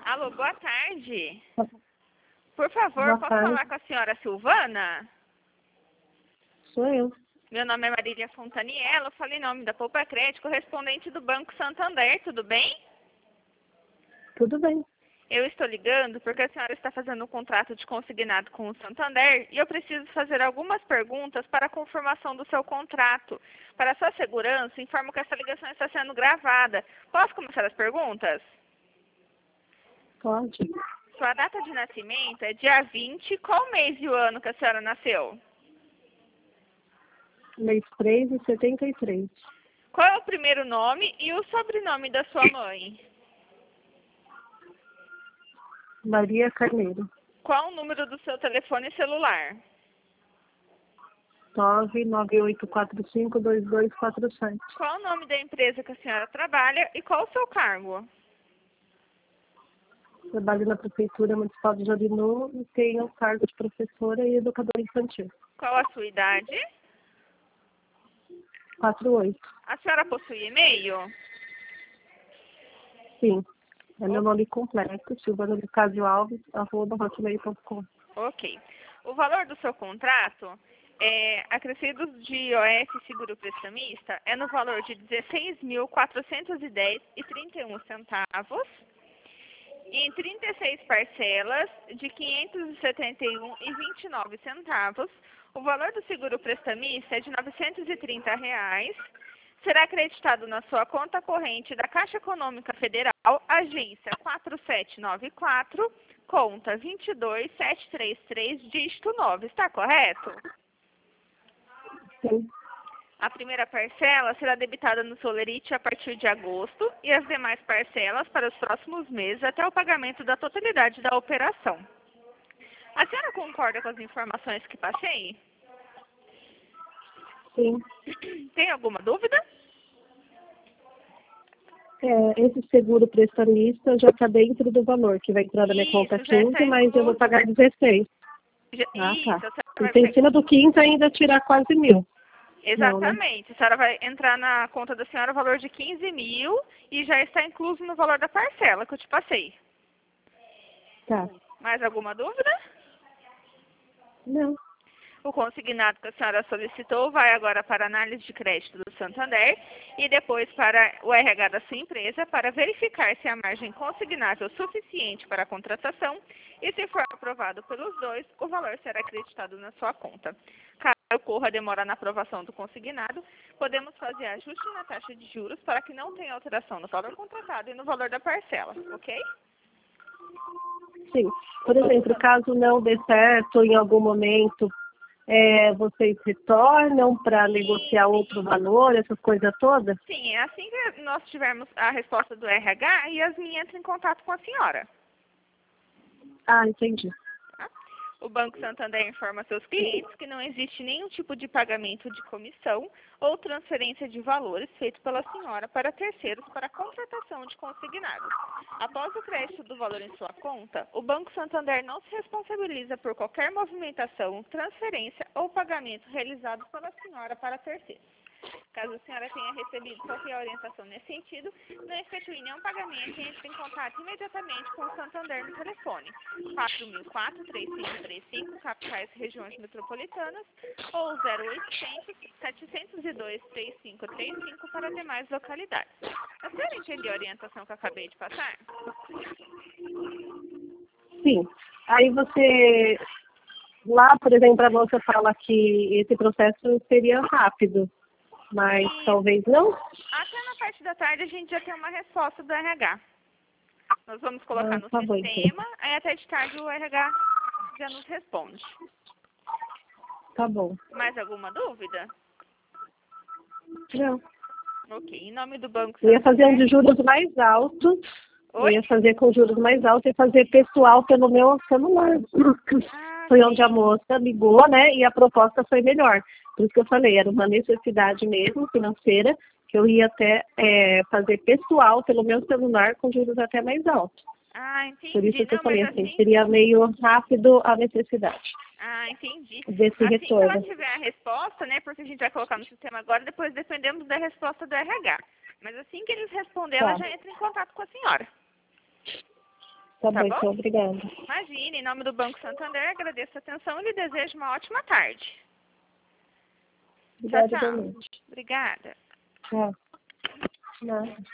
Alô, boa tarde. Por favor, Boa posso tarde. falar com a senhora Silvana? Sou eu. Meu nome é Marília Fontaniello, eu falei em nome da Poupa Crédito, correspondente do Banco Santander, tudo bem? Tudo bem. Eu estou ligando porque a senhora está fazendo um contrato de consignado com o Santander e eu preciso fazer algumas perguntas para a confirmação do seu contrato. Para sua segurança, informo que essa ligação está sendo gravada. Posso começar as perguntas? Pode. Sua data de nascimento é dia 20. Qual mês e o ano que a senhora nasceu? Mês 3 e 73. Qual é o primeiro nome e o sobrenome da sua mãe? Maria Carneiro. Qual o número do seu telefone celular? 998452247. Qual o nome da empresa que a senhora trabalha e qual o seu cargo? Trabalho na Prefeitura Municipal de Jarinu e tenho o cargo de professora e educadora infantil. Qual a sua idade? 48. A senhora possui e-mail? Sim. É meu nome completo, Silvana Lucasio Alves, @hotmail.com. Ok. O valor do seu contrato, acrescidos de IOF seguro prestamista, é no valor de R$ 16.410,31 em 36 parcelas de R$ 571,29. O valor do seguro prestamista é de R$ 930. Será acreditado na sua conta corrente da Caixa Econômica Federal, agência 4794, conta 22733, dígito 9. Está correto? Sim. A primeira parcela será debitada no Solerite a partir de agosto e as demais parcelas para os próximos meses até o pagamento da totalidade da operação. A senhora concorda com as informações que passei? Sim. Tem alguma dúvida? Esse seguro prestamista já está dentro do valor, que vai entrar na minha conta Isso, já está 15, mas eu vou incluso. pagar 16. Isso, Ah, tá. a senhora vai Então, em cima do 15 ainda tirar quase 1.000. Não, né? Exatamente. A senhora vai entrar na conta da senhora o valor de 15 mil e já está incluso no valor da parcela que eu te passei. Tá. Mais alguma dúvida? Não. O consignado que a senhora solicitou vai agora para a análise de crédito do Santander e depois para o RH da sua empresa para verificar se a margem consignável é suficiente para a contratação e, se for aprovado pelos dois, o valor será acreditado na sua conta. Caso ocorra demora na aprovação do consignado, podemos fazer ajuste na taxa de juros para que não tenha alteração no valor contratado e no valor da parcela, ok? Sim. Por exemplo, caso não dê certo em algum momento, vocês retornam para negociar outro valor, essas coisas todas? Sim, é assim que nós tivermos a resposta do RH, Yasmin entra em contato com a senhora. Ah, entendi. Tá? O Banco Santander informa seus clientes que não existe nenhum tipo de pagamento de comissão ou transferência de valores feito pela senhora para terceiros para a contratação de consignados. Após o crédito do valor em sua conta, o Banco Santander não se responsabiliza por qualquer movimentação, transferência ou pagamento realizado pela senhora para terceiros. Caso a senhora tenha recebido qualquer orientação nesse sentido, não efetue nenhum pagamento e entre em contato imediatamente com o Santander no telefone 4004-3535, capitais e regiões metropolitanas, ou 0800-702-3535 para demais localidades. A senhora entendeu a orientação que eu acabei de passar? Sim. Aí você, lá, por exemplo, a moça fala que esse processo seria rápido, mas talvez não. Até na parte da tarde a gente já tem uma resposta do RH. Nós vamos colocar no Tá bom, então. sistema, aí até de tarde o RH já nos responde. Tá bom. Mais alguma dúvida? Não. Ok. Em nome do Banco Eu ia fazer um Santander. de juros mais alto. Eu Oi? ia fazer com juros mais altos e fazer pessoal pelo meu celular. Foi onde a moça ligou, né? E a proposta foi melhor. Por isso que eu falei, era uma necessidade mesmo financeira, que eu ia até fazer pessoal pelo meu celular com juros até mais altos. Entendi. Por isso que eu Não, falei mas assim, assim... seria meio rápido a necessidade Entendi. desse Assim que ela retorno. tiver a resposta, né? Porque a gente vai colocar no sistema agora, depois dependemos da resposta do RH. Mas assim que eles responderem, ela Tá. já entra em contato com a senhora. Tá Tá bom, bom? então, obrigada. Imagine, em nome do Banco Santander, agradeço a atenção e lhe desejo uma ótima tarde. Obrigada, Tchau, tchau. igualmente. Obrigada. Tchau. Nada.